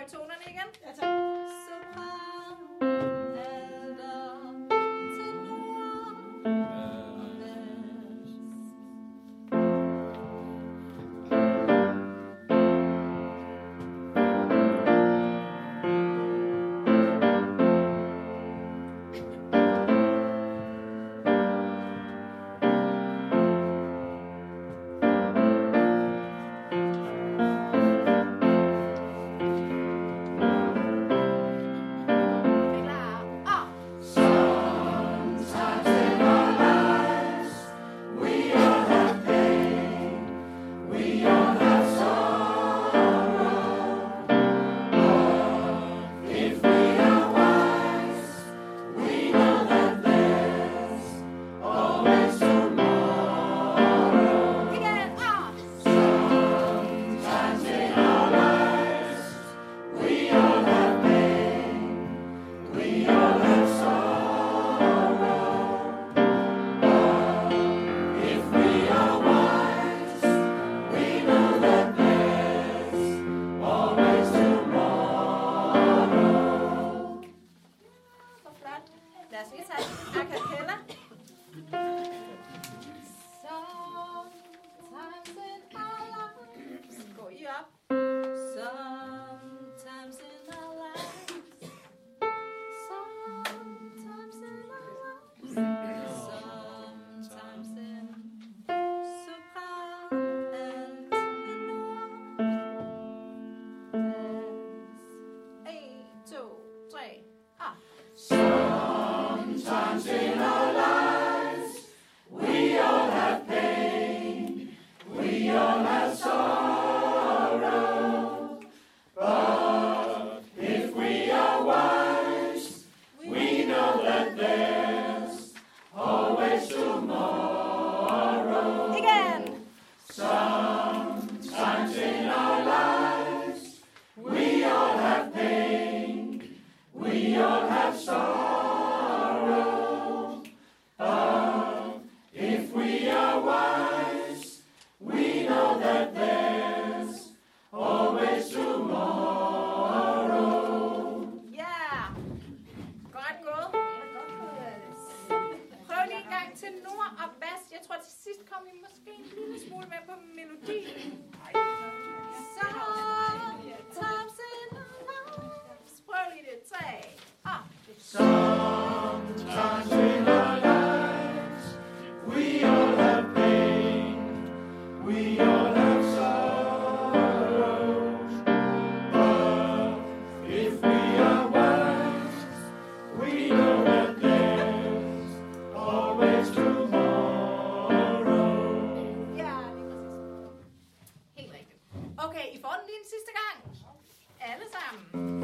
I tonerne igen? Ja, tak. Sopran, alter, tenor, bas. Lad os lige tage a cappella. Sometimes in our lives. Gå I op. Sometimes in our lives. Sometimes in our lives. Sometimes in sopran, alt, tenor, bas. 1, 2, 3, ah. Sometimes in our lives, we all have pain, we all have sorrow. But if we are wise, we know that there's always tomorrow. Again. Sometimes in our lives, we all have pain, we all have sorrow. If we are wise, we know that there's always tomorrow. Yeah. Godt gået. Prøv lige en gang tenor og bas. Jeg tror til sidst kom I måske en lille smule med på melodien. Sometimes in our lives. Prøv lige det. 3. Ah. Sometimes in our lives, we all have pain, we all have sorrow. But if we are wise, we know that there's always tomorrow. Ja, lige præcis. Helt rigtigt. Okay, I får den lige en sidste gang. Alle sammen.